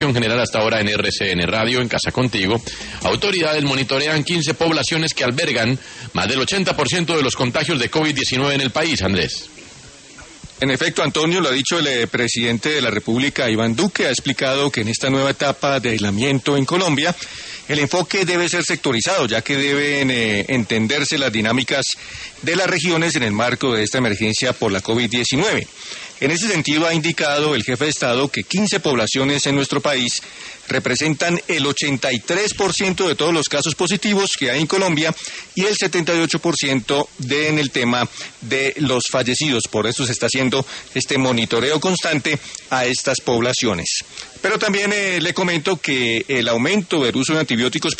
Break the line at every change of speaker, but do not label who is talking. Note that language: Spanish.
General hasta ahora en RCN Radio, en Casa Contigo. Autoridades monitorean 15 poblaciones que albergan más del 80% de los contagios de COVID-19 en el país, Andrés.
En efecto, Antonio, lo ha dicho el presidente de la República, Iván Duque, ha explicado que en esta nueva etapa de aislamiento en Colombia, el enfoque debe ser sectorizado, ya que deben entenderse las dinámicas de las regiones en el marco de esta emergencia por la COVID-19. En ese sentido, ha indicado el jefe de Estado que 15 poblaciones en nuestro país representan el 83% de todos los casos positivos que hay en Colombia y el 78% en el tema de los fallecidos. Por eso se está haciendo este monitoreo constante a estas poblaciones. Pero también le comento que el aumento del uso de antibióticos